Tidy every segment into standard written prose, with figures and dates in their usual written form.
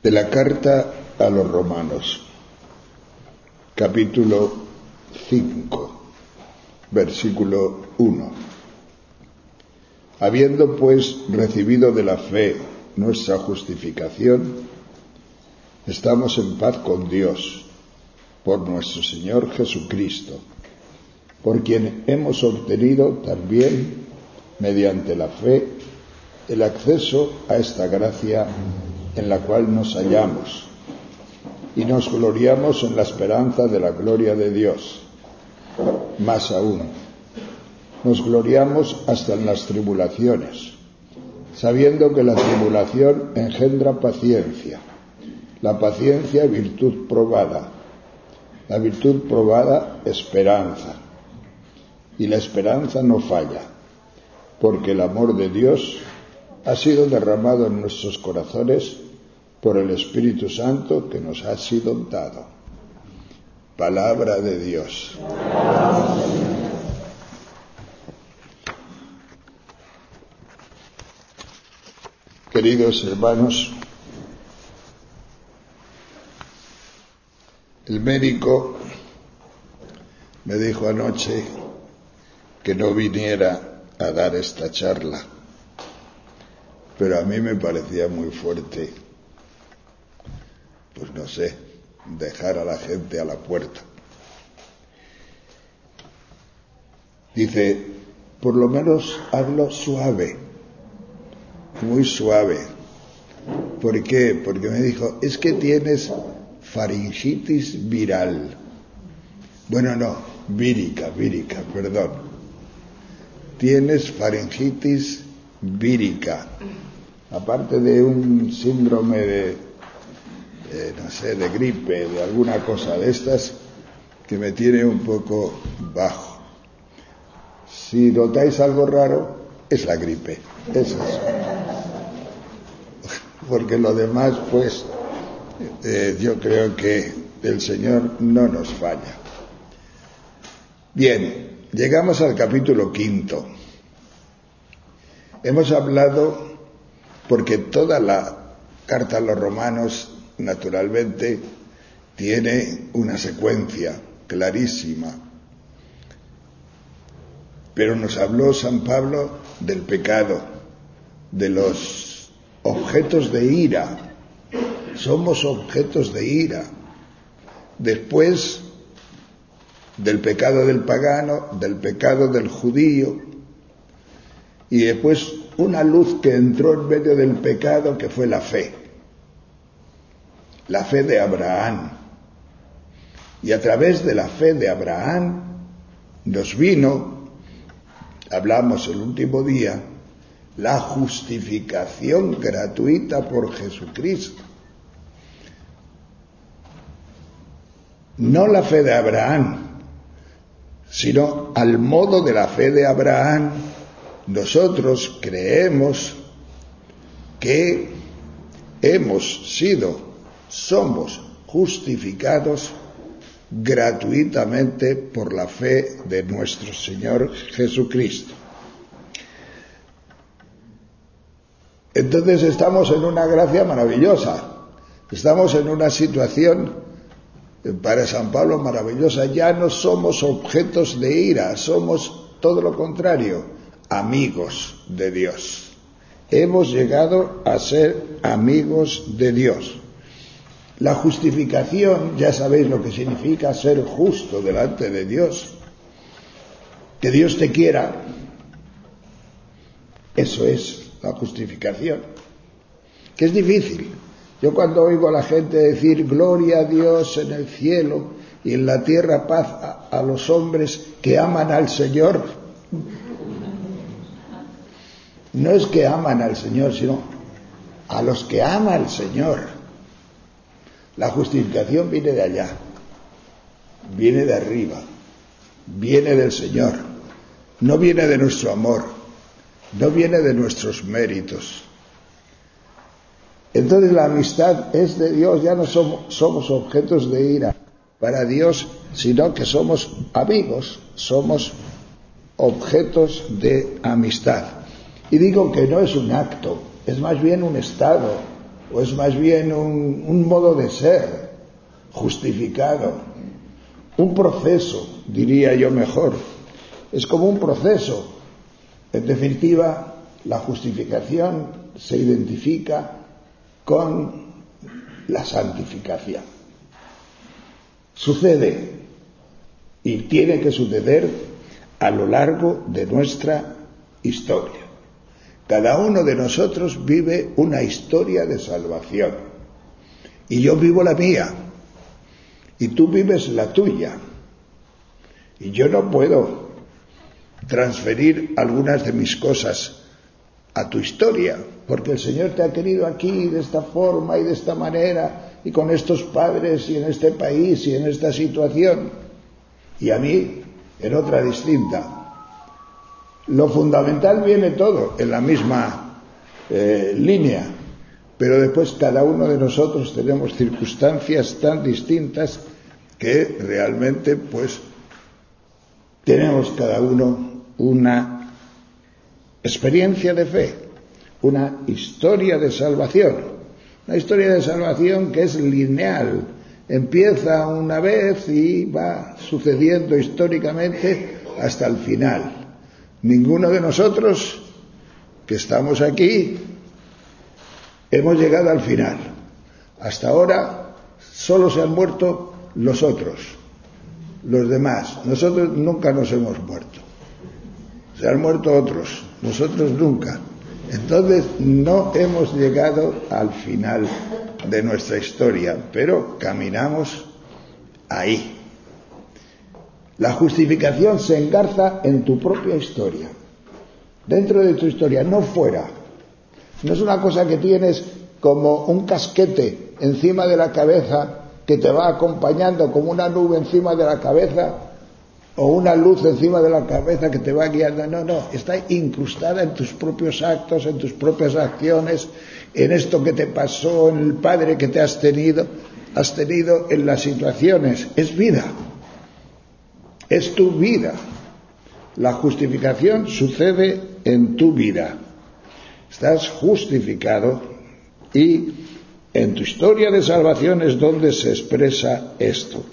De la carta a los Romanos, capítulo 5, versículo 1. Habiendo pues recibido de la fe nuestra justificación, estamos en paz con Dios, por nuestro Señor Jesucristo, por quien hemos obtenido también, mediante la fe, el acceso a esta gracia en la cual nos hallamos, y nos gloriamos en la esperanza de la gloria de Dios. Más aún, nos gloriamos hasta en las tribulaciones, sabiendo que la tribulación engendra paciencia, la paciencia virtud probada, la virtud probada esperanza, y la esperanza no falla, porque el amor de Dios ha sido derramado en nuestros corazones por el Espíritu Santo que nos ha sido dado. Palabra de Dios. Queridos hermanos, el médico me dijo anoche que no viniera a dar esta charla, pero a mí me parecía muy fuerte, pues no sé, dejar a la gente a la puerta. Dice, por lo menos hazlo suave, muy suave. ¿Por qué? Porque me dijo, es que tienes faringitis viral. Bueno, no, vírica, perdón. Tienes faringitis vírica, aparte de un síndrome de gripe, de alguna cosa de estas que me tiene un poco bajo. Si notáis algo raro, es la gripe, es eso. Porque lo demás, pues, yo creo que el Señor no nos falla. Bien, llegamos al capítulo 5. Hemos hablado, porque toda la carta a los Romanos, naturalmente, tiene una secuencia clarísima. Pero nos habló San Pablo del pecado, de los objetos de ira. Somos objetos de ira. Después del pecado del pagano, del pecado del judío, y después una luz que entró en medio del pecado, que fue la fe de Abraham. Y a través de la fe de Abraham nos vino, hablamos el último día, la justificación gratuita por Jesucristo. No la fe de Abraham, sino al modo de la fe de Abraham, nosotros creemos que somos justificados gratuitamente por la fe de nuestro Señor Jesucristo. Entonces estamos en una gracia maravillosa, estamos en una situación para San Pablo maravillosa. Ya no somos objetos de ira, somos todo lo contrario, amigos de Dios. Hemos llegado a ser amigos de Dios. La justificación, ya sabéis lo que significa ser justo delante de Dios. Que Dios te quiera, eso es la justificación. Que es difícil. Yo cuando oigo a la gente decir gloria a Dios en el cielo y en la tierra paz a los hombres que aman al Señor, no es que aman al Señor, sino a los que ama al Señor. La justificación viene de allá, viene de arriba, viene del Señor, no viene de nuestro amor, no viene de nuestros méritos. Entonces la amistad es de Dios, ya no somos objetos de ira para Dios, sino que somos amigos, somos objetos de amistad. Y digo que no es un acto, es más bien un estado o es más bien un modo de ser justificado, un proceso, diría yo mejor. Es como un proceso. En definitiva, la justificación se identifica con la santificación. Sucede y tiene que suceder a lo largo de nuestra historia. Cada uno de nosotros vive una historia de salvación. Y yo vivo la mía. Y tú vives la tuya. Y yo no puedo transferir algunas de mis cosas a tu historia, porque el Señor te ha querido aquí de esta forma y de esta manera, y con estos padres, y en este país, y en esta situación, y a mí en otra distinta. Lo fundamental viene todo en la misma línea, pero después cada uno de nosotros tenemos circunstancias tan distintas que realmente pues tenemos cada uno una experiencia de fe, una historia de salvación, una historia de salvación que es lineal, empieza una vez y va sucediendo históricamente hasta el final. Ninguno de nosotros que estamos aquí hemos llegado al final. Hasta ahora solo se han muerto los otros, los demás. Nosotros nunca nos hemos muerto. Se han muerto otros, nosotros nunca. Entonces no hemos llegado al final de nuestra historia, pero caminamos ahí. La justificación se engarza en tu propia historia, dentro de tu historia, no fuera. No es una cosa que tienes como un casquete encima de la cabeza que te va acompañando como una nube encima de la cabeza o una luz encima de la cabeza que te va guiando. No, está incrustada en tus propios actos, en tus propias acciones, en esto que te pasó, en el padre que te has tenido en las situaciones. Es vida. Es tu vida. La justificación sucede en tu vida. Estás justificado y en tu historia de salvación es donde se expresa esto.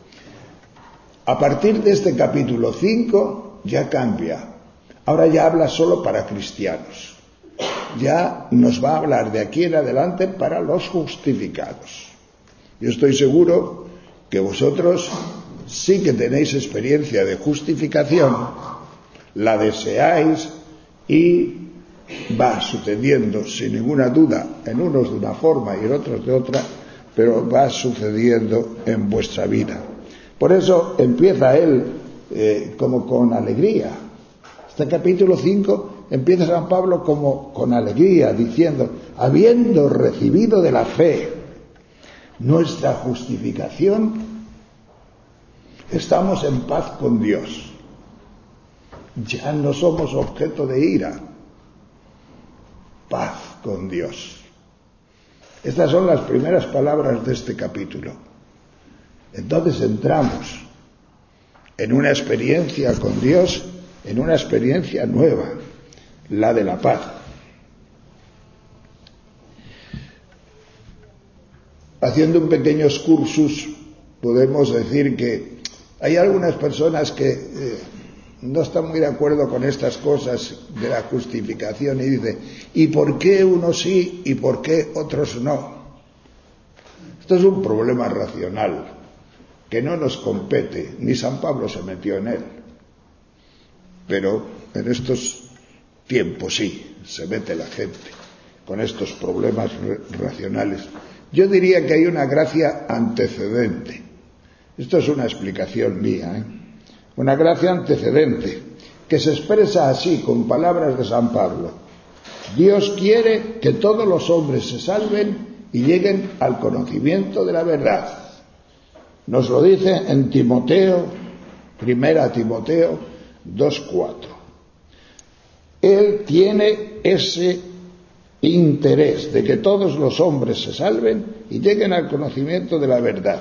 A partir de este capítulo 5 ya cambia. Ahora ya habla solo para cristianos. Ya nos va a hablar de aquí en adelante para los justificados. Yo estoy seguro que vosotros sí que tenéis experiencia de justificación, la deseáis y va sucediendo sin ninguna duda, en unos de una forma y en otros de otra, pero va sucediendo en vuestra vida. Por eso empieza él como con alegría. Este capítulo 5 empieza San Pablo como con alegría, diciendo, habiendo recibido de la fe nuestra justificación, estamos en paz con Dios. Ya no somos objeto de ira. Paz con Dios. Estas son las primeras palabras de este capítulo. Entonces entramos en una experiencia con Dios, en una experiencia nueva, la de la paz. Haciendo un pequeño excursus, podemos decir que hay algunas personas que no están muy de acuerdo con estas cosas de la justificación y dicen, ¿y por qué unos sí y por qué otros no? Esto es un problema racional que no nos compete, ni San Pablo se metió en él. Pero en estos tiempos sí, se mete la gente con estos problemas racionales. Yo diría que hay una gracia antecedente. Esto es una explicación mía, Una gracia antecedente, que se expresa así, con palabras de San Pablo. Dios quiere que todos los hombres se salven y lleguen al conocimiento de la verdad. Nos lo dice en Timoteo, 1 Timoteo 2:4. Él tiene ese interés de que todos los hombres se salven y lleguen al conocimiento de la verdad.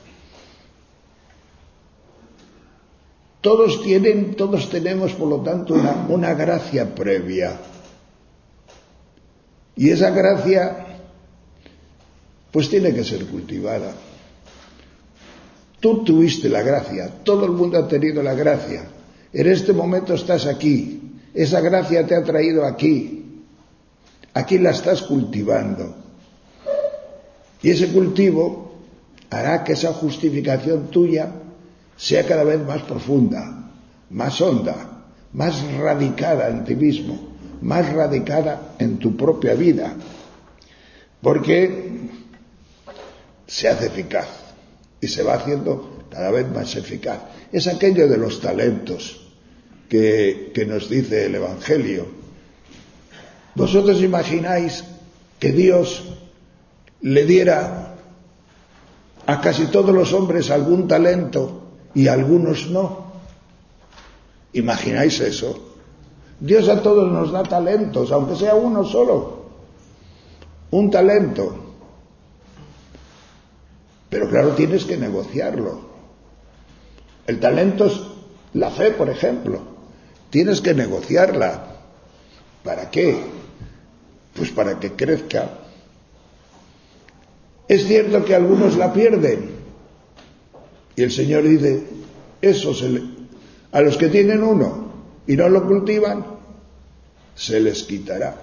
Todos tenemos, por lo tanto, una gracia previa. Y esa gracia pues tiene que ser cultivada. Tú tuviste la gracia, todo el mundo ha tenido la gracia. En este momento estás aquí, esa gracia te ha traído aquí. Aquí la estás cultivando. Y ese cultivo hará que esa justificación tuya sea cada vez más profunda, más honda, más radicada en ti mismo, más radicada en tu propia vida, porque se hace eficaz y se va haciendo cada vez más eficaz. Es aquello de los talentos que nos dice el Evangelio. ¿Vosotros imagináis que Dios le diera a casi todos los hombres algún talento y a algunos no? ¿Imagináis eso? Dios a todos nos da talentos, aunque sea uno solo. Un talento. Pero claro, tienes que negociarlo. El talento es la fe, por ejemplo. Tienes que negociarla. ¿Para qué? Pues para que crezca. Es cierto que algunos la pierden. Y el Señor dice, a los que tienen uno y no lo cultivan, se les quitará.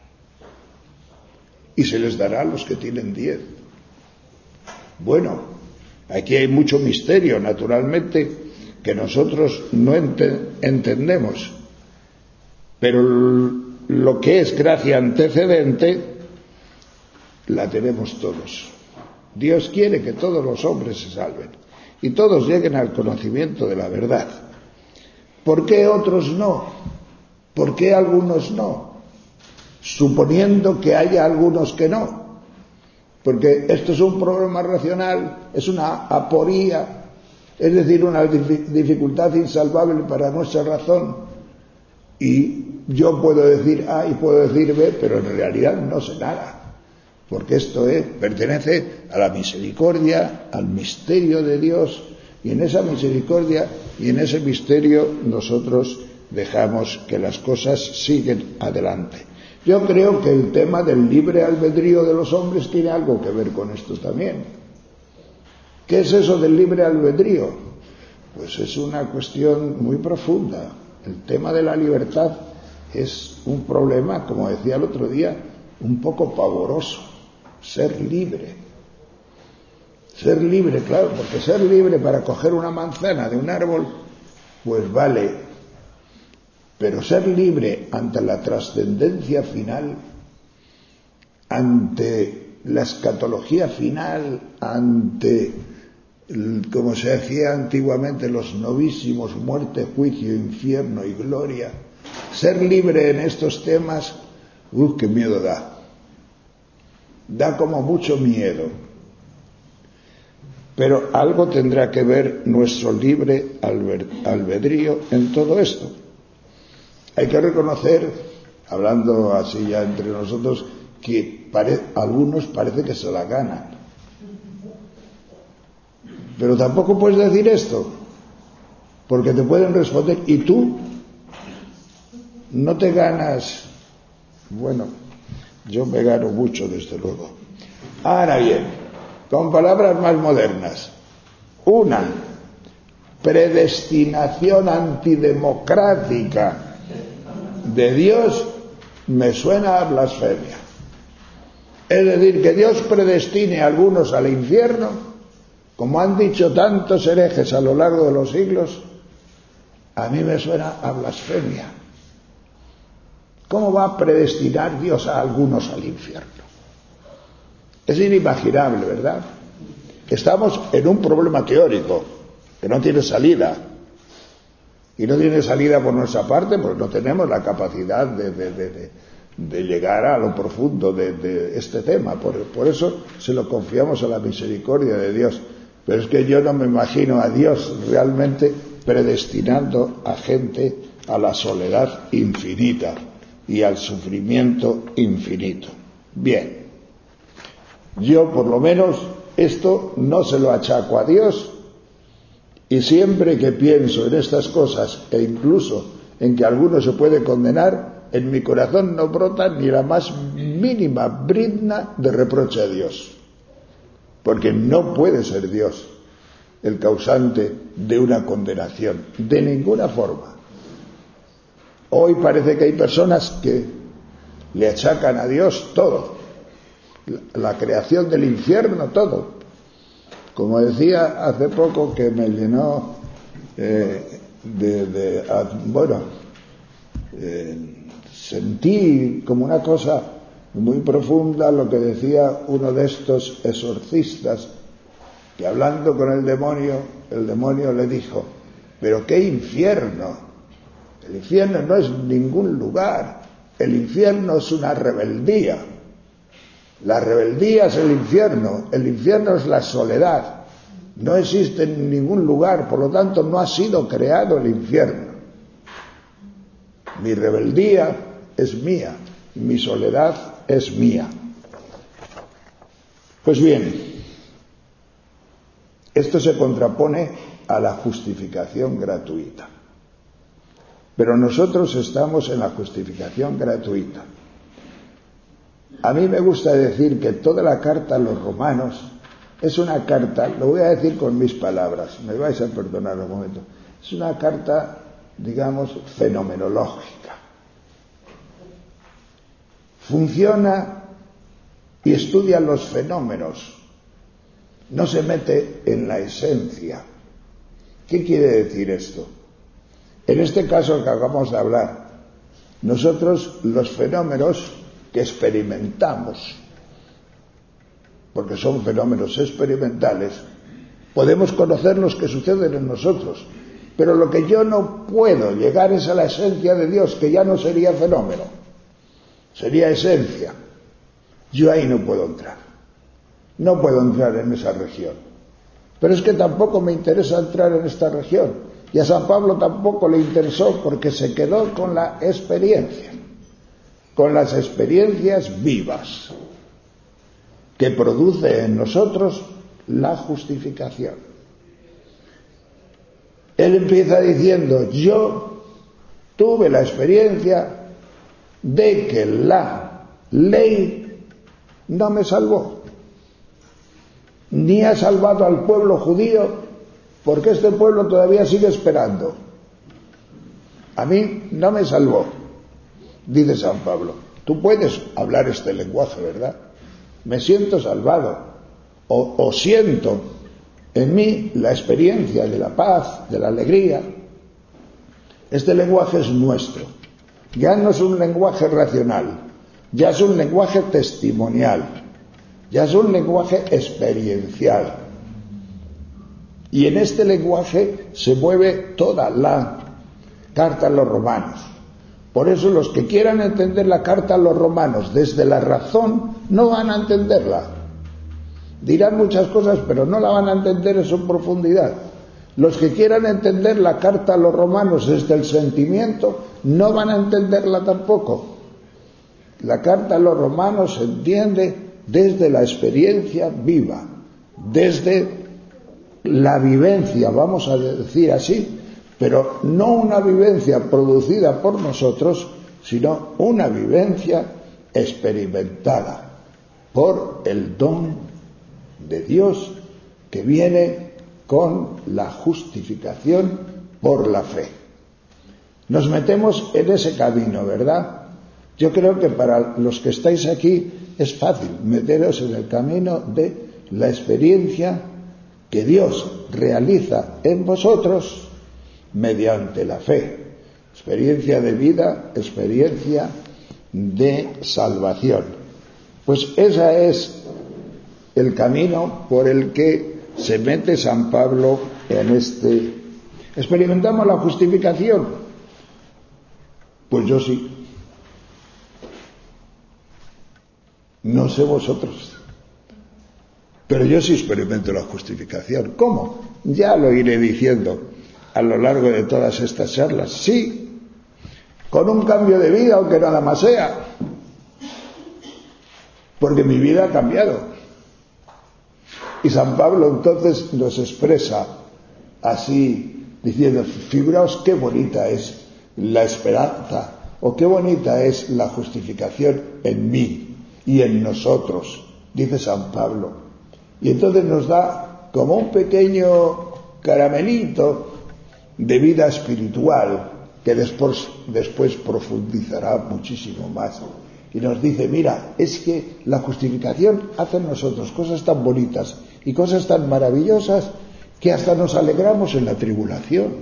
Y se les dará a los que tienen 10. Bueno, aquí hay mucho misterio, naturalmente, que nosotros no entendemos. Pero lo que es gracia antecedente, la tenemos todos. Dios quiere que todos los hombres se salven y todos lleguen al conocimiento de la verdad. ¿Por qué otros no? ¿Por qué algunos no? Suponiendo que haya algunos que no. Porque esto es un problema racional, es una aporía, es decir, una dificultad insalvable para nuestra razón. Y yo puedo decir A y puedo decir B, pero en realidad no sé nada. Porque esto pertenece a la misericordia, al misterio de Dios, y en esa misericordia y en ese misterio nosotros dejamos que las cosas siguen adelante. Yo creo que el tema del libre albedrío de los hombres tiene algo que ver con esto también. ¿Qué es eso del libre albedrío? Pues es una cuestión muy profunda. El tema de la libertad es un problema, como decía el otro día, un poco pavoroso. Ser libre. Ser libre, claro, porque ser libre para coger una manzana de un árbol, pues vale. Pero ser libre ante la trascendencia final, ante la escatología final, ante, como se hacía antiguamente, los novísimos, muerte, juicio, infierno y gloria, ser libre en estos temas, qué miedo da. Da como mucho miedo. Pero algo tendrá que ver nuestro libre albedrío en todo esto. Hay que reconocer, hablando así ya entre nosotros, que algunos parece que se la ganan. Pero tampoco puedes decir esto, porque te pueden responder, ¿y tú? ¿No te ganas? Bueno, yo me gano mucho, desde luego. Ahora bien, con palabras más modernas. Una, predestinación antidemocrática de Dios me suena a blasfemia. Es decir, que Dios predestine a algunos al infierno, como han dicho tantos herejes a lo largo de los siglos, a mí me suena a blasfemia. ¿Cómo va a predestinar Dios a algunos al infierno? Es inimaginable, ¿verdad? Estamos en un problema teórico que no tiene salida. Y no tiene salida por nuestra parte, porque no tenemos la capacidad de llegar a lo profundo de este tema. Por eso se lo confiamos a la misericordia de Dios. Pero es que yo no me imagino a Dios realmente predestinando a gente a la soledad infinita y al sufrimiento infinito. Bien, yo por lo menos esto no se lo achaco a Dios, y siempre que pienso en estas cosas, e incluso en que alguno se puede condenar, en mi corazón no brota ni la más mínima brizna de reproche a Dios. porque no puede ser Dios el causante de una condenación, de ninguna forma. Hoy parece que hay personas que le achacan a Dios todo, la creación del infierno, todo. Como decía hace poco, que me llenó sentí como una cosa muy profunda lo que decía uno de estos exorcistas, que hablando con el demonio le dijo: pero qué infierno, el infierno no es ningún lugar, el infierno es una rebeldía, la rebeldía es el infierno es la soledad, no existe en ningún lugar, por lo tanto no ha sido creado el infierno. Mi rebeldía es mía, mi soledad es mía. Pues bien, esto se contrapone a la justificación gratuita. Pero nosotros estamos en la justificación gratuita. A mí me gusta decir que toda la carta a los romanos es una carta, lo voy a decir con mis palabras, me vais a perdonar un momento, es una carta, digamos, fenomenológica. Funciona y estudia los fenómenos, no se mete en la esencia. ¿Qué quiere decir esto? En este caso que acabamos de hablar, nosotros los fenómenos que experimentamos, porque son fenómenos experimentales, podemos conocer los que suceden en nosotros, pero lo que yo no puedo llegar es a la esencia de Dios, que ya no sería fenómeno, sería esencia. Yo ahí no puedo entrar en esa región. Pero es que tampoco me interesa entrar en esta región, y a San Pablo tampoco le interesó, porque se quedó con la experiencia, con las experiencias vivas que produce en nosotros la justificación. Él empieza diciendo: yo tuve la experiencia de que la ley no me salvó, ni ha salvado al pueblo judío, porque este pueblo todavía sigue esperando. A mí no me salvó, dice San Pablo. Tú puedes hablar este lenguaje, ¿verdad? Me siento salvado, o siento en mí la experiencia de la paz, de la alegría. Este lenguaje es nuestro, ya no es un lenguaje racional, ya es un lenguaje testimonial, ya es un lenguaje experiencial. Y en este lenguaje se mueve toda la carta a los romanos. Por eso los que quieran entender la carta a los romanos desde la razón no van a entenderla. Dirán muchas cosas, pero no la van a entender en su profundidad. Los que quieran entender la carta a los romanos desde el sentimiento no van a entenderla tampoco. La carta a los romanos se entiende desde la experiencia viva, desde la vivencia, vamos a decir así, pero no una vivencia producida por nosotros, sino una vivencia experimentada por el don de Dios que viene con la justificación por la fe. Nos metemos en ese camino, ¿verdad? Yo creo que para los que estáis aquí es fácil meteros en el camino de la experiencia que Dios realiza en vosotros mediante la fe. Experiencia de vida, experiencia de salvación. Pues ese es el camino por el que se mete San Pablo en este. ¿Experimentamos la justificación? Pues yo sí. No sé vosotros, pero yo sí experimento la justificación. ¿Cómo? Ya lo iré diciendo a lo largo de todas estas charlas. Sí, con un cambio de vida, aunque nada más sea, porque mi vida ha cambiado. Y San Pablo entonces nos expresa así, diciendo: figuraos qué bonita es la esperanza, o qué bonita es la justificación en mí y en nosotros. Dice San Pablo: Y entonces nos da como un pequeño caramelito de vida espiritual que después profundizará muchísimo más. Y nos dice, mira, es que la justificación hace en nosotros cosas tan bonitas y cosas tan maravillosas que hasta nos alegramos en la tribulación.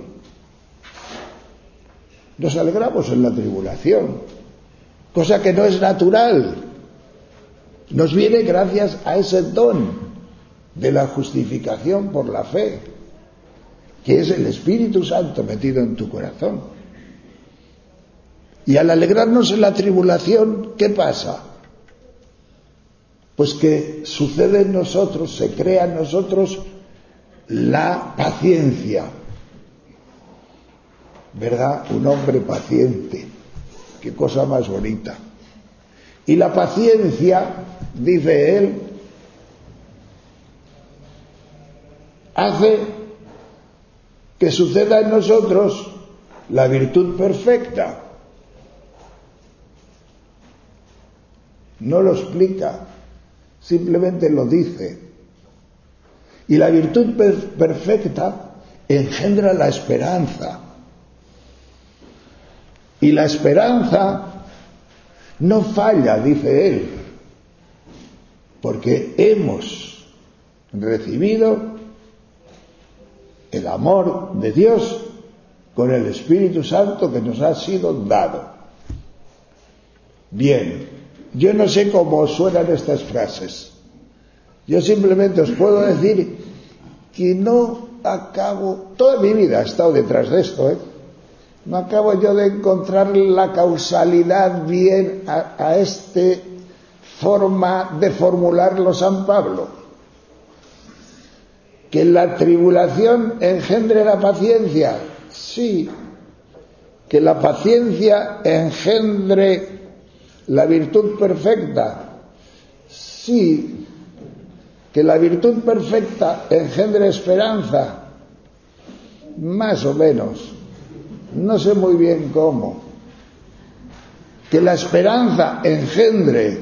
Nos alegramos en la tribulación, cosa que no es natural. Nos viene gracias a ese don de la justificación por la fe, que es el Espíritu Santo metido en tu corazón. Y al alegrarnos en la tribulación, ¿qué pasa? Pues que sucede en nosotros, se crea en nosotros la paciencia, ¿verdad? Un hombre paciente, qué cosa más bonita. Y la paciencia, dice él, hace que suceda en nosotros la virtud perfecta. No lo explica, simplemente lo dice. Y la virtud perfecta engendra la esperanza. Y la esperanza no falla, dice él, porque hemos recibido el amor de Dios con el Espíritu Santo que nos ha sido dado. Bien. Yo no sé cómo suenan estas frases. Yo simplemente os puedo decir que no acabo, toda mi vida he estado detrás de esto, no acabo yo de encontrar la causalidad bien a esta forma de formularlo San Pablo. Que la tribulación engendre la paciencia, sí. Que la paciencia engendre la virtud perfecta, sí. Que la virtud perfecta engendre esperanza, más o menos, no sé muy bien cómo. Que la esperanza engendre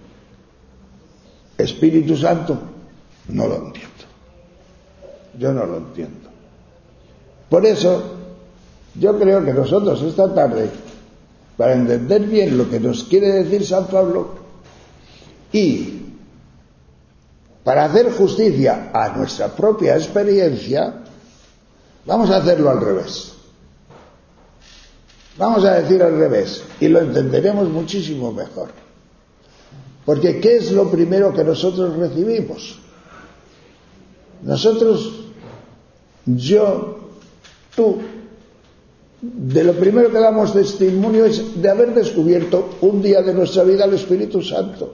Espíritu Santo, no lo entiendo. Yo no lo entiendo. Por eso, yo creo que nosotros esta tarde, para entender bien lo que nos quiere decir San Pablo y para hacer justicia a nuestra propia experiencia, vamos a hacerlo al revés. Vamos a decir al revés y lo entenderemos muchísimo mejor. Porque ¿qué es lo primero que nosotros recibimos? Nosotros, yo, tú, de lo primero que damos testimonio es de haber descubierto un día de nuestra vida el Espíritu Santo.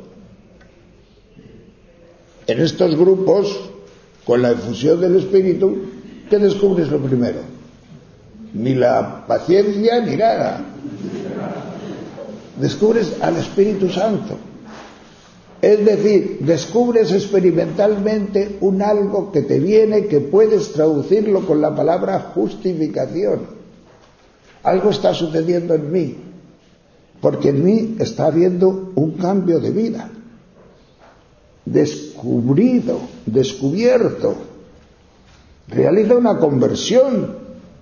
En estos grupos, con la efusión del Espíritu, ¿qué descubres lo primero? Ni la paciencia ni nada. Descubres al Espíritu Santo. Es decir, descubres experimentalmente un algo que te viene, que puedes traducirlo con la palabra justificación. Algo está sucediendo en mí, porque en mí está habiendo un cambio de vida. Descubierto. Realiza una conversión.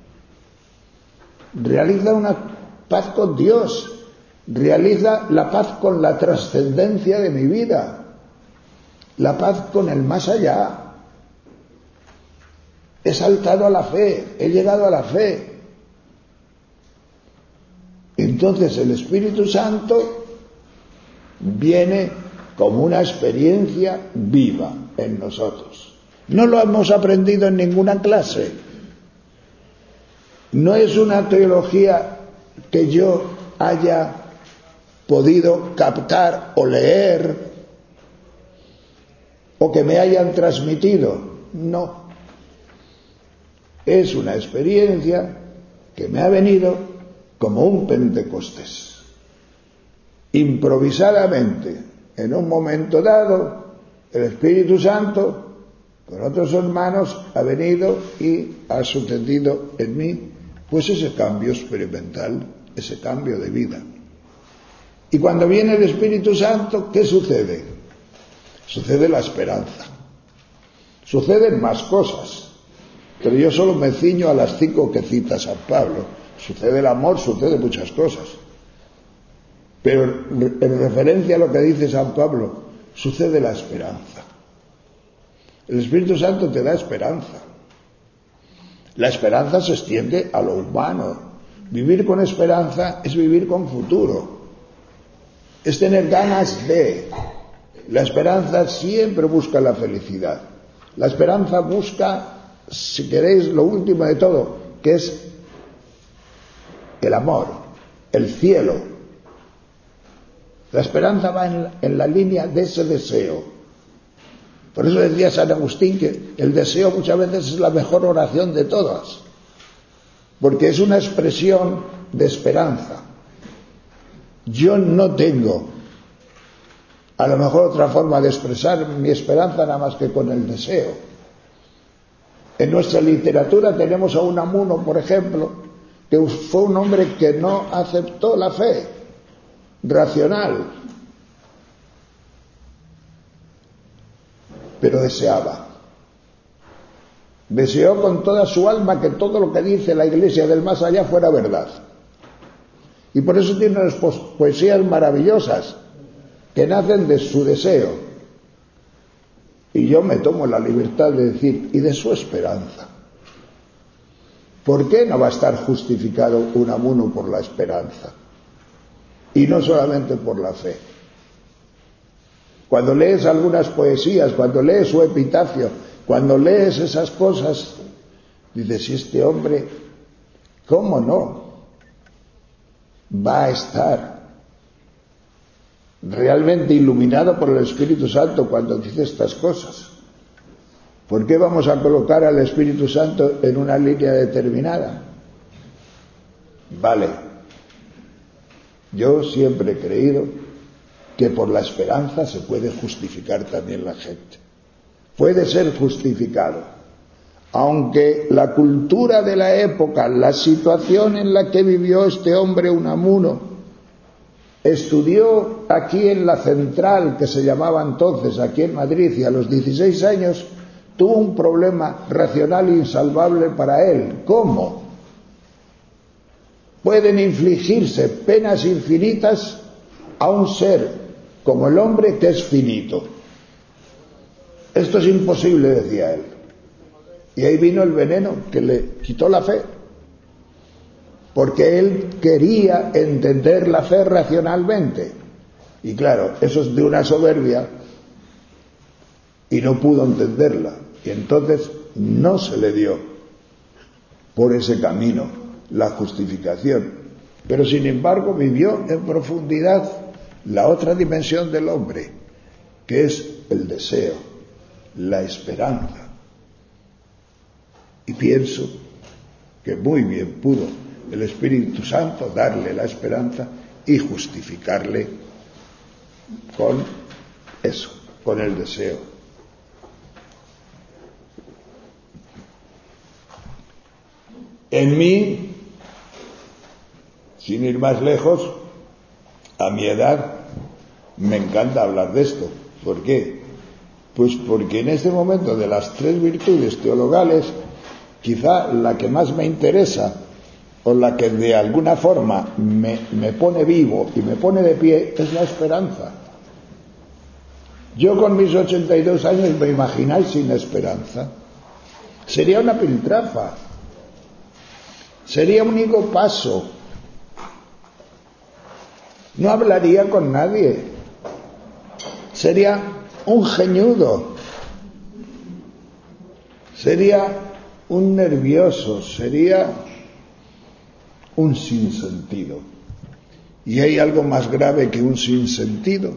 Realiza una paz con Dios. Realiza la paz con la trascendencia de mi vida. La paz con el más allá. He saltado a la fe, he llegado a la fe. Entonces el Espíritu Santo viene como una experiencia viva en nosotros. No lo hemos aprendido en ninguna clase. No es una teología que yo haya podido captar o leer o que me hayan transmitido. No. Es una experiencia que me ha venido como un Pentecostés. Improvisadamente, en un momento dado, el Espíritu Santo, con otros hermanos, ha venido y ha sucedido en mí, pues ese cambio experimental, ese cambio de vida. Y cuando viene el Espíritu Santo, ¿qué sucede? Sucede la esperanza. Suceden más cosas, pero yo solo me ciño a las 5 que cita San Pablo. Sucede el amor, sucede muchas cosas. Pero en referencia a lo que dice San Pablo, sucede la esperanza. El Espíritu Santo te da esperanza. La esperanza se extiende a lo humano. Vivir con esperanza es vivir con futuro. Es tener ganas de. La esperanza siempre busca la felicidad. La esperanza busca, si queréis, lo último de todo, que es el amor, el cielo. La esperanza va en la línea de ese deseo. Por eso decía San Agustín que el deseo muchas veces es la mejor oración de todas, porque es una expresión de esperanza. Yo no tengo a lo mejor otra forma de expresar mi esperanza nada más que con el deseo. En nuestra literatura tenemos a Unamuno, por ejemplo, que fue un hombre que no aceptó la fe racional, pero deseaba. Deseó con toda su alma que todo lo que dice la Iglesia del más allá fuera verdad. Y por eso tiene unas poesías maravillosas que nacen de su deseo. Y yo me tomo la libertad de decir, y de su esperanza. ¿Por qué no va a estar justificado Unamuno por la esperanza? Y no solamente por la fe. Cuando lees algunas poesías, cuando lees su epitafio, cuando lees esas cosas, dices, si este hombre, ¿cómo no va a estar realmente iluminado por el Espíritu Santo cuando dice estas cosas? ¿Por qué vamos a colocar al Espíritu Santo en una línea determinada? Vale, yo siempre he creído que por la esperanza se puede justificar también la gente. Puede ser justificado. Aunque la cultura de la época, la situación en la que vivió este hombre Unamuno, estudió aquí en la central, que se llamaba entonces, aquí en Madrid, y a los 16 años tuvo un problema racional insalvable para él. ¿Cómo? Pueden infligirse penas infinitas a un ser como el hombre que es finito. Esto es imposible, decía él. Y ahí vino el veneno que le quitó la fe. Porque él quería entender la fe racionalmente. Y claro, eso es de una soberbia y no pudo entenderla. Y entonces no se le dio por ese camino la justificación. Pero sin embargo vivió en profundidad la otra dimensión del hombre, que es el deseo, la esperanza. Y pienso que muy bien pudo el Espíritu Santo darle la esperanza y justificarle con eso, con el deseo. En mí, sin ir más lejos, a mi edad, me encanta hablar de esto. ¿Por qué? Pues porque en este momento de las 3 virtudes teologales, quizá la que más me interesa o la que de alguna forma me pone vivo y me pone de pie es la esperanza. Yo con mis 82 años, ¿me imagináis sin esperanza? Sería una piltrafa, sería un higo paso, no hablaría con nadie, sería un geñudo, sería un nervioso, sería un sinsentido. ¿Y hay algo más grave que un sinsentido?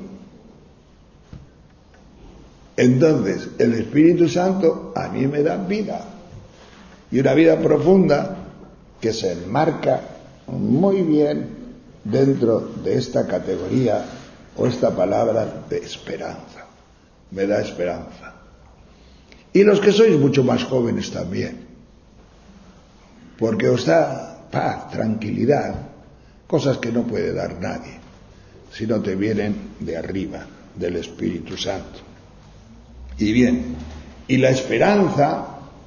Entonces, el Espíritu Santo a mí me da vida, y una vida profunda que se enmarca muy bien dentro de esta categoría o esta palabra de esperanza. Me da esperanza. Y los que sois mucho más jóvenes también, porque os da paz, tranquilidad, cosas que no puede dar nadie, si no te vienen de arriba, del Espíritu Santo. Y bien, Y la esperanza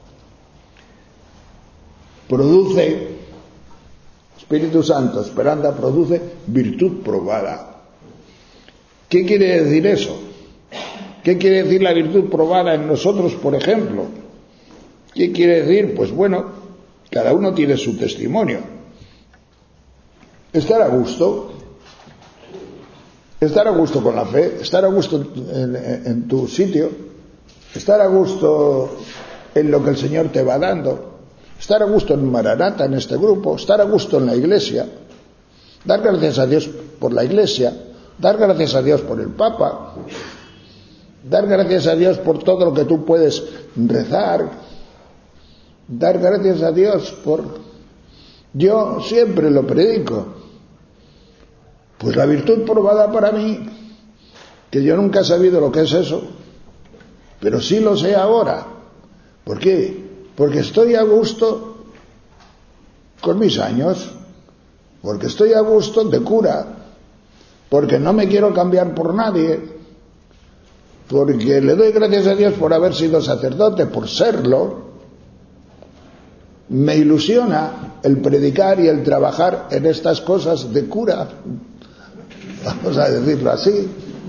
produce, Espíritu Santo, esperanza produce virtud probada. ¿Qué quiere decir eso? ¿Qué quiere decir la virtud probada en nosotros, por ejemplo? ¿Qué quiere decir? Pues bueno, cada uno tiene su testimonio. Estar a gusto con la fe, estar a gusto en tu sitio, estar a gusto en lo que el Señor te va dando, estar a gusto en Maranata, en este grupo, estar a gusto en la iglesia, dar gracias a Dios por la iglesia, dar gracias a Dios por el Papa, dar gracias a Dios por todo lo que tú puedes rezar, dar gracias a Dios por... Yo siempre lo predico. Pues la virtud probada para mí, que yo nunca he sabido lo que es eso, pero sí lo sé ahora. ¿Por qué? Porque estoy a gusto con mis años, porque estoy a gusto de cura, porque no me quiero cambiar por nadie, porque le doy gracias a Dios por haber sido sacerdote, por serlo. Me ilusiona el predicar y el trabajar en estas cosas de cura, vamos a decirlo así.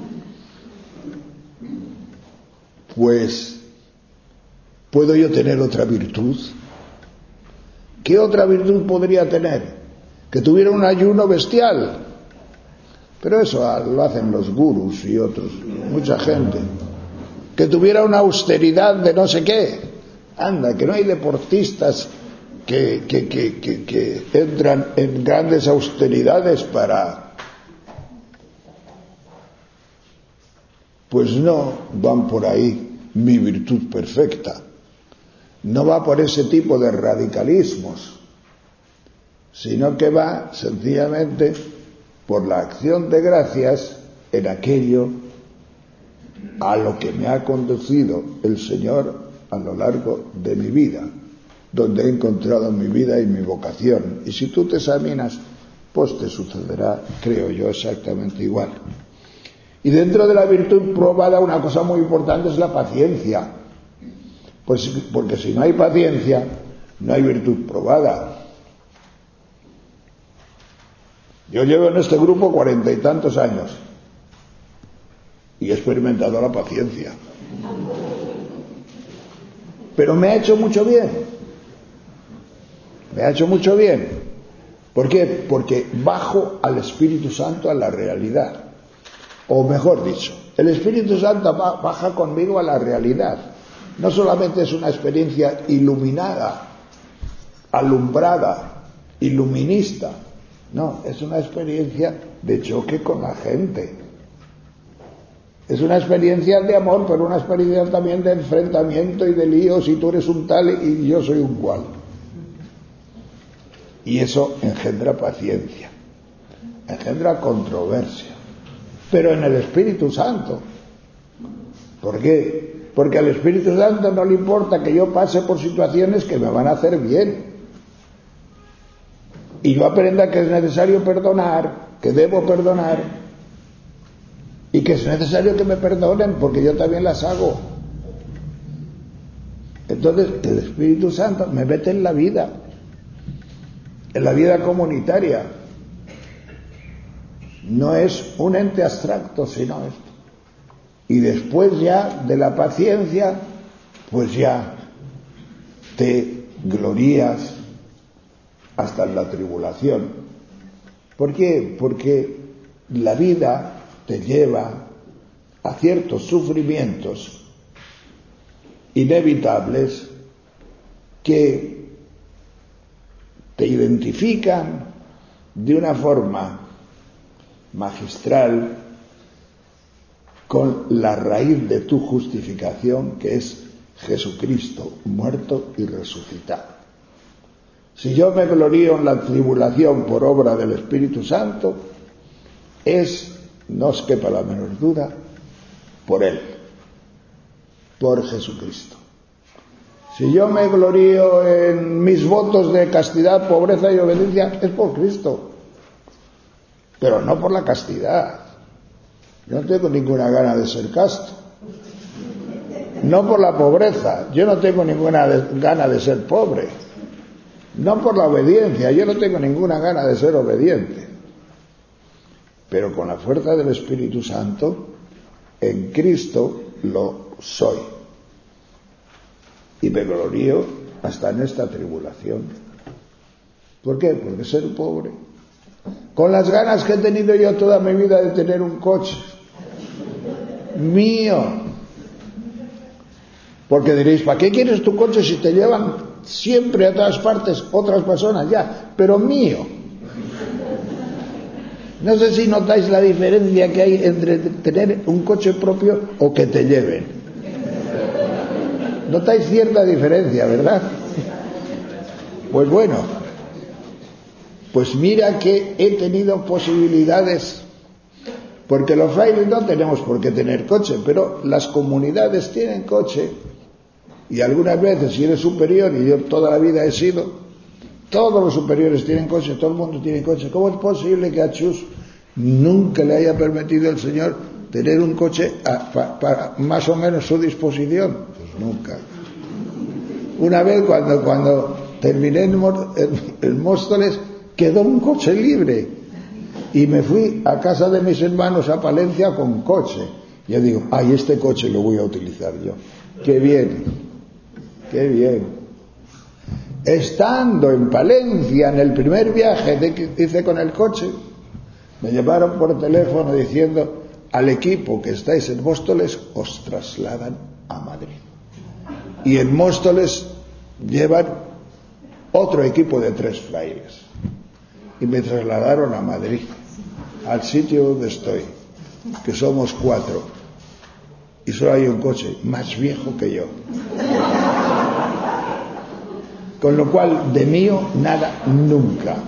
Pues puedo yo tener otra virtud. ¿Qué otra virtud podría tener? Que tuviera un ayuno bestial. Pero eso lo hacen los gurús y otros, mucha gente. Que tuviera una austeridad de no sé qué. Anda, que no hay deportistas que entran en grandes austeridades para... Pues no van por ahí mi virtud perfecta. No va por ese tipo de radicalismos, sino que va sencillamente por la acción de gracias en aquello a lo que me ha conducido el Señor a lo largo de mi vida, donde he encontrado mi vida y mi vocación. Y si tú te examinas, pues te sucederá, creo yo, exactamente igual. Y dentro de la virtud probada, una cosa muy importante es la paciencia. Pues porque si no hay paciencia, no hay virtud probada. Yo llevo en este grupo 40 y tantos años y he experimentado la paciencia. Pero me ha hecho mucho bien. Me ha hecho mucho bien. ¿Por qué? Porque bajo al Espíritu Santo a la realidad. O mejor dicho, el Espíritu Santo baja conmigo a la realidad. No solamente es una experiencia iluminada, alumbrada, iluminista. No, es una experiencia de choque con la gente. Es una experiencia de amor, pero una experiencia también de enfrentamiento y de líos, y tú eres un tal y yo soy un cual. Y eso engendra paciencia, engendra controversia, pero en el Espíritu Santo. ¿Por qué? Porque al Espíritu Santo no le importa que yo pase por situaciones que me van a hacer bien. Y yo aprenda que es necesario perdonar, que debo perdonar, y que es necesario que me perdonen porque yo también las hago. Entonces el Espíritu Santo me mete en la vida comunitaria. No es un ente abstracto, sino esto. Y después ya de la paciencia, pues ya te glorías hasta en la tribulación. ¿Por qué? Porque la vida te lleva a ciertos sufrimientos inevitables que te identifican de una forma magistral con la raíz de tu justificación, que es Jesucristo, muerto y resucitado. Si yo me glorío en la tribulación por obra del Espíritu Santo, no os quepa la menor duda, por Él, por Jesucristo. Si yo me glorío en mis votos de castidad, pobreza y obediencia, es por Cristo, pero no por la castidad. Yo no tengo ninguna gana de ser casto, No por la pobreza, yo no tengo ninguna gana de ser pobre. No por la obediencia, yo no tengo ninguna gana de ser obediente. Pero con la fuerza del Espíritu Santo, en Cristo lo soy. Y me glorío hasta en esta tribulación. ¿Por qué? Porque ser pobre. Con las ganas que he tenido yo toda mi vida de tener un coche mío. Porque diréis, ¿para qué quieres tu coche si te llevan siempre a todas partes otras personas? Ya, pero mío. No sé si notáis la diferencia que hay entre tener un coche propio o que te lleven. Notáis cierta diferencia, ¿verdad? Pues bueno, pues mira que he tenido posibilidades, porque los frailes no tenemos por qué tener coche, pero las comunidades tienen coche, y algunas veces si eres superior, y yo toda la vida he sido, todos los superiores tienen coche, todo el mundo tiene coche. ¿Cómo es posible que a Chus nunca le haya permitido el Señor tener un coche para más o menos su disposición? Pues nunca. Una vez cuando terminé en Móstoles, quedó un coche libre y me fui a casa de mis hermanos a Palencia con coche. Yo digo, ay, este coche lo voy a utilizar yo. Qué bien, qué bien. Estando en Palencia, en el primer viaje que hice con el coche, me llamaron por teléfono diciendo, al equipo que estáis en Móstoles os trasladan a Madrid. Y en Móstoles llevan otro equipo de 3 frailes. Y me trasladaron a Madrid, al sitio donde estoy, que somos 4. Y solo hay un coche más viejo que yo. Con lo cual, de mío, nada, nunca.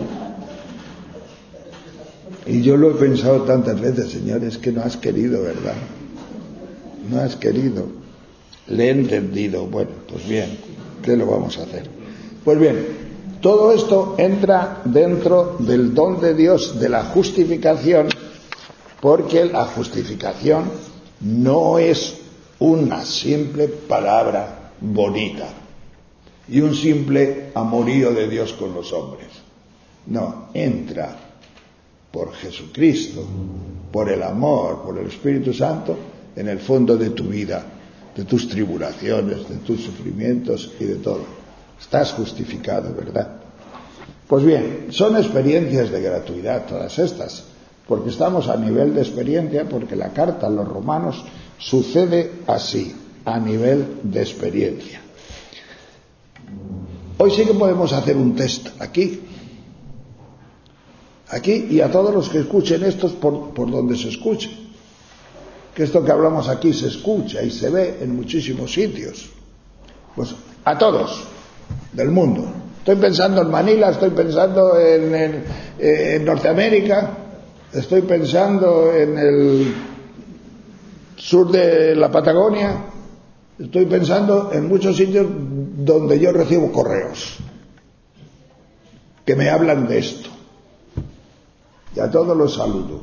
Y yo lo he pensado tantas veces, Señor, es que no has querido, ¿verdad? No has querido. Le he entendido. Bueno, pues bien, ¿qué lo vamos a hacer? Pues bien, todo esto entra dentro del don de Dios de la justificación, porque la justificación no es una simple palabra bonita y un simple amorío de Dios con los hombres. No, entra por Jesucristo, por el amor, por el Espíritu Santo, en el fondo de tu vida, de tus tribulaciones, de tus sufrimientos y de todo. Estás justificado, ¿verdad? Pues bien, son experiencias de gratuidad todas estas, porque estamos a nivel de experiencia, porque la carta a los romanos sucede así, a nivel de experiencia. Hoy sí que podemos hacer un test aquí y a todos los que escuchen esto por donde se escuche, que esto que hablamos aquí se escucha y se ve en muchísimos sitios, pues a todos del mundo. Estoy pensando en Manila, estoy pensando en Norteamérica, estoy pensando en el sur de la Patagonia, estoy pensando en muchos sitios donde yo recibo correos que me hablan de esto. Y a todos los saludo.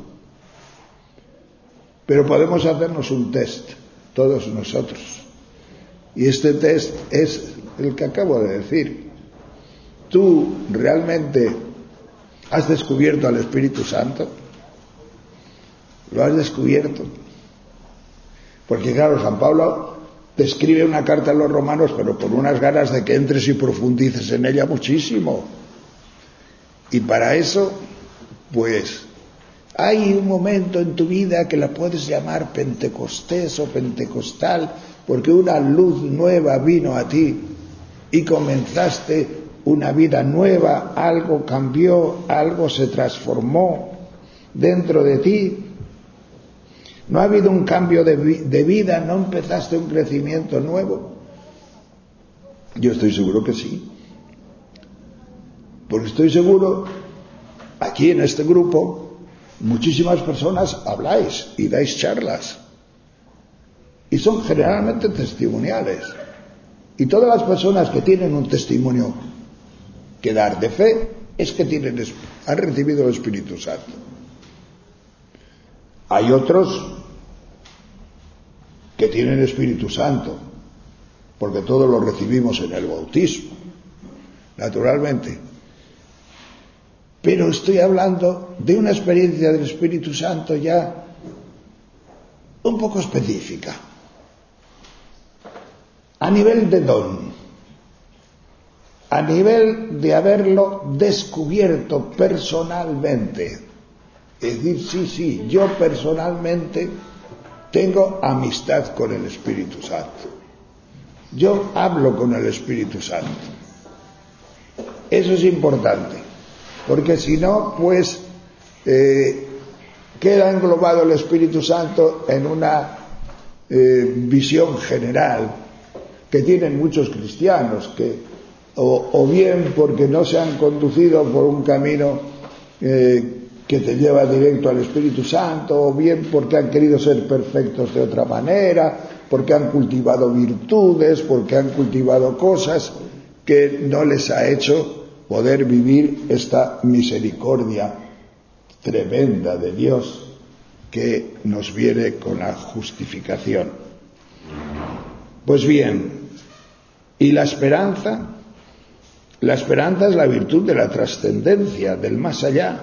Pero podemos hacernos un test, todos nosotros. Y este test es el que acabo de decir. ¿Tú realmente has descubierto al Espíritu Santo? ¿Lo has descubierto? Porque claro, San Pablo te escribe una carta a los romanos, pero con unas ganas de que entres y profundices en ella muchísimo. Y para eso, pues, hay un momento en tu vida que la puedes llamar Pentecostés o Pentecostal, porque una luz nueva vino a ti y comenzaste una vida nueva, algo cambió, algo se transformó dentro de ti. ¿No ha habido un cambio de vida? ¿No empezaste un crecimiento nuevo? Yo estoy seguro que sí. Porque estoy seguro, aquí en este grupo, muchísimas personas habláis y dais charlas. Y son generalmente testimoniales. Y todas las personas que tienen un testimonio que dar de fe, es que han recibido el Espíritu Santo. Hay otros que tienen Espíritu Santo, porque todos lo recibimos en el bautismo, naturalmente. Pero estoy hablando de una experiencia del Espíritu Santo ya un poco específica, a nivel de don, a nivel de haberlo descubierto personalmente. Es decir, sí, yo personalmente tengo amistad con el Espíritu Santo. Yo hablo con el Espíritu Santo. Eso es importante, porque si no, pues queda englobado el Espíritu Santo en una visión general que tienen muchos cristianos, que o bien porque no se han conducido por un camino que te lleva directo al Espíritu Santo, o bien porque han querido ser perfectos de otra manera, porque han cultivado virtudes, porque han cultivado cosas que no les ha hecho poder vivir esta misericordia tremenda de Dios que nos viene con la justificación. Pues bien, ¿y la esperanza? La esperanza es la virtud de la trascendencia, del más allá.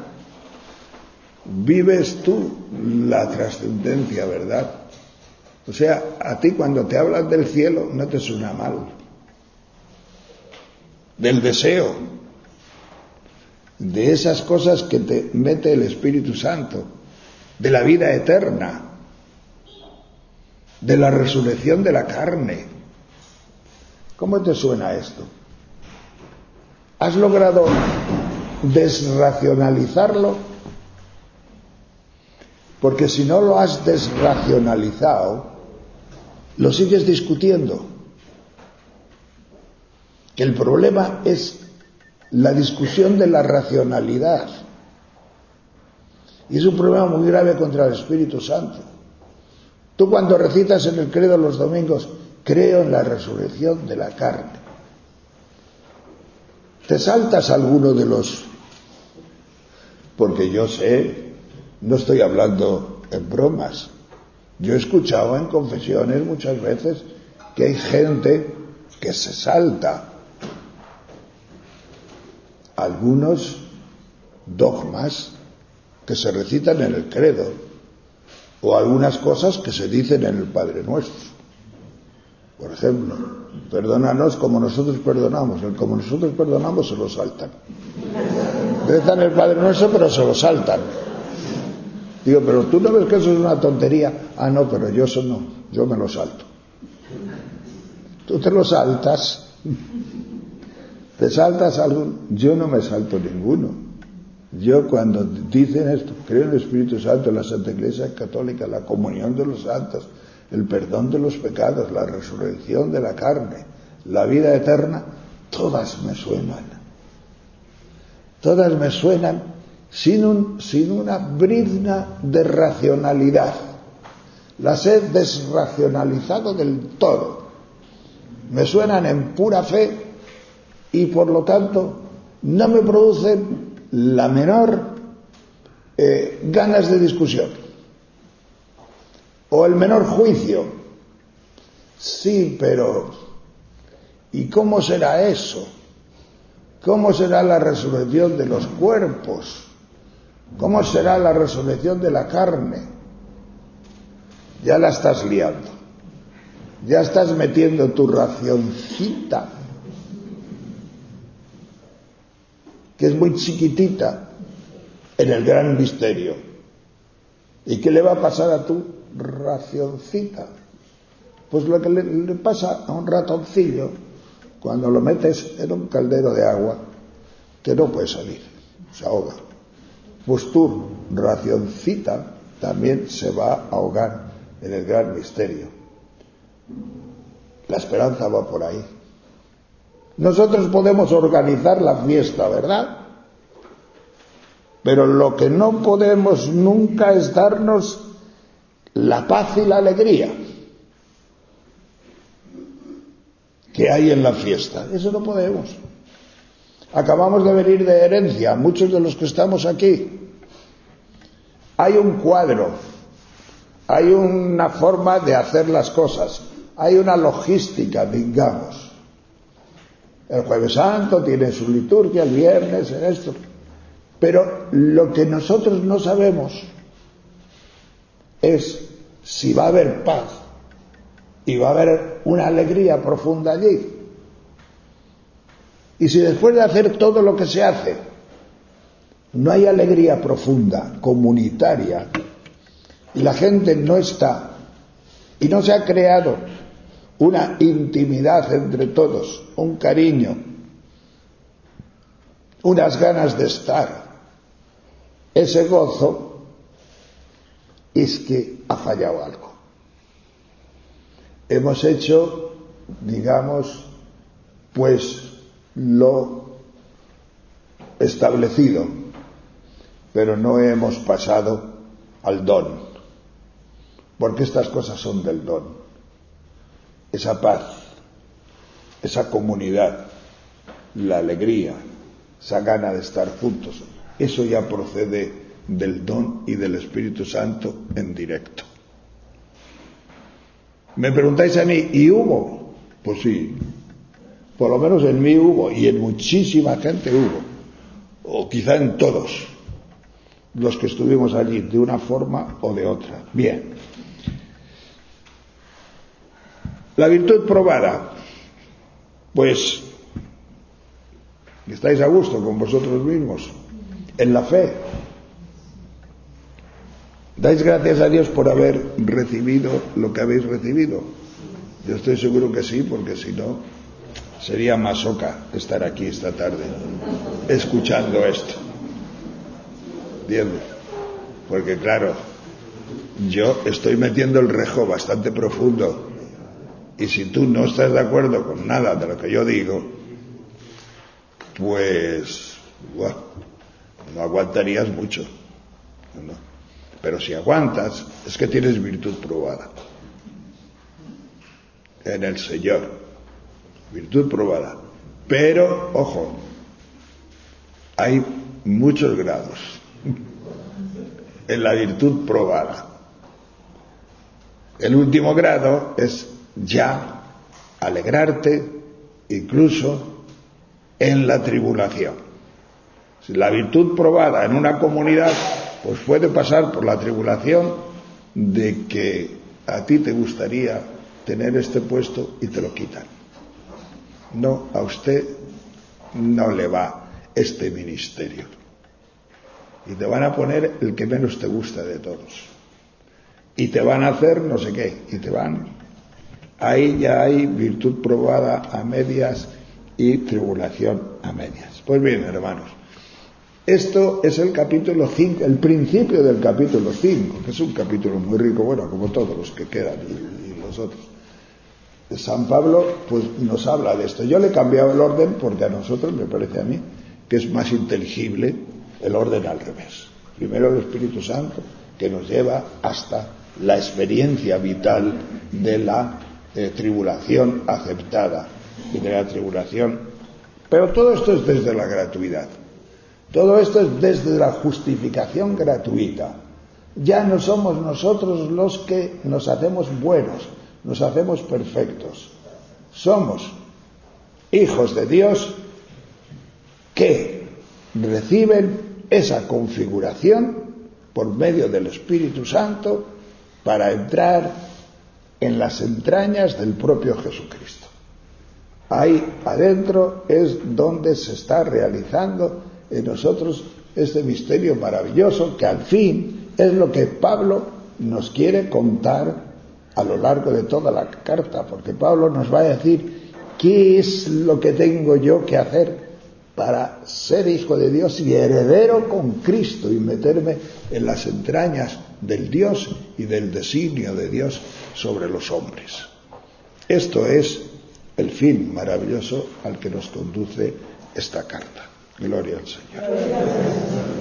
Vives tú la trascendencia, ¿verdad? O sea, a ti cuando te hablan del cielo no te suena mal. Del deseo, de esas cosas que te mete el Espíritu Santo, de la vida eterna, de la resurrección de la carne. ¿Cómo te suena esto? ¿Has logrado desracionalizarlo? Porque si no lo has desracionalizado, lo sigues discutiendo. Que el problema es la discusión de la racionalidad. Y es un problema muy grave contra el Espíritu Santo. Tú cuando recitas en el credo los domingos, creo en la resurrección de la carne, te saltas alguno de los... Porque yo sé, no estoy hablando en bromas, yo he escuchado en confesiones muchas veces que hay gente que se salta algunos dogmas que se recitan en el credo o algunas cosas que se dicen en el Padre Nuestro. Por ejemplo, perdónanos como nosotros perdonamos. El como nosotros perdonamos se lo saltan. Rezan el Padre Nuestro pero se lo saltan. Digo, pero tú no ves que eso es una tontería. Ah, no, pero yo eso no, yo me lo salto. Tú te lo saltas. ¿Te saltas algún? Yo no me salto ninguno. Yo cuando dicen esto, creo en el Espíritu Santo, en la Santa Iglesia Católica, la comunión de los santos, el perdón de los pecados, la resurrección de la carne, la vida eterna, todas me suenan. Todas me suenan sin una brizna de racionalidad. Las he desracionalizado del todo. Me suenan en pura fe y por lo tanto no me producen la menor ganas de discusión o el menor juicio. Sí, pero ¿y cómo será eso? ¿Cómo será la resurrección de los cuerpos? ¿Cómo será la resurrección de la carne? Ya la estás liando. Ya estás metiendo tu racioncita, que es muy chiquitita, en el gran misterio. ¿Y qué le va a pasar a tu racioncita? Pues lo que le pasa a un ratoncillo cuando lo metes en un caldero de agua que no puede salir, se ahoga. Pues tu racioncita también se va a ahogar en el gran misterio. La esperanza va por ahí. Nosotros podemos organizar la fiesta, ¿verdad? Pero lo que no podemos nunca es darnos la paz y la alegría que hay en la fiesta. Eso no podemos. Acabamos de venir de herencia, muchos de los que estamos aquí. Hay un cuadro hay una forma de hacer las cosas, hay una logística, digamos. El Jueves Santo tiene su liturgia, el viernes, en esto. Pero lo que nosotros no sabemos es si va a haber paz y va a haber una alegría profunda allí. Y si después de hacer todo lo que se hace, no hay alegría profunda, comunitaria, y la gente no está, y no se ha creado una intimidad entre todos, un cariño, unas ganas de estar, ese gozo, es que ha fallado algo. Hemos hecho, digamos, pues lo establecido, pero no hemos pasado al don, porque estas cosas son del don. Esa paz, esa comunidad, la alegría, esa gana de estar juntos, eso ya procede del don y del Espíritu Santo en directo. Me preguntáis a mí, ¿y hubo? Pues sí, por lo menos en mí hubo, y en muchísima gente hubo, o quizá en todos los que estuvimos allí, de una forma o de otra. Bien. La virtud probada, pues estáis a gusto con vosotros mismos, en la fe. ¿Dais gracias a Dios por haber recibido lo que habéis recibido? Yo estoy seguro que sí, porque si no, sería masoca estar aquí esta tarde, escuchando esto. ¿Entiendes? Porque claro, yo estoy metiendo el rejo bastante profundo, y si tú no estás de acuerdo con nada de lo que yo digo, pues bueno, no aguantarías mucho, ¿no? Pero si aguantas, es que tienes virtud probada en el Señor, virtud probada. Pero ojo, hay muchos grados en la virtud probada. El último grado es ya alegrarte incluso en la tribulación. Si la virtud probada en una comunidad, pues puede pasar por la tribulación de que a ti te gustaría tener este puesto y te lo quitan. No, a usted no le va este ministerio. Y te van a poner el que menos te gusta de todos. Y te van a hacer no sé qué. Y te van. Ahí ya hay virtud probada a medias y tribulación a medias. Pues bien, hermanos, esto es el capítulo 5, el principio del capítulo 5, que es un capítulo muy rico, bueno, como todos los que quedan y los otros. San Pablo pues nos habla de esto. Yo le he cambiado el orden porque a nosotros, me parece a mí, que es más inteligible el orden al revés. Primero el Espíritu Santo, que nos lleva hasta la experiencia vital de la tribulación aceptada y de la tribulación. Pero todo esto es desde la gratuidad. Todo esto es desde la justificación gratuita. Ya no somos nosotros los que nos hacemos buenos, nos hacemos perfectos. Somos hijos de Dios que reciben esa configuración por medio del Espíritu Santo para entrar en las entrañas del propio Jesucristo. Ahí adentro es donde se está realizando en nosotros este misterio maravilloso que al fin es lo que Pablo nos quiere contar a lo largo de toda la carta, porque Pablo nos va a decir qué es lo que tengo yo que hacer para ser hijo de Dios y heredero con Cristo y meterme en las entrañas del Dios y del designio de Dios sobre los hombres. Esto es el fin maravilloso al que nos conduce esta carta. Gloria al Señor.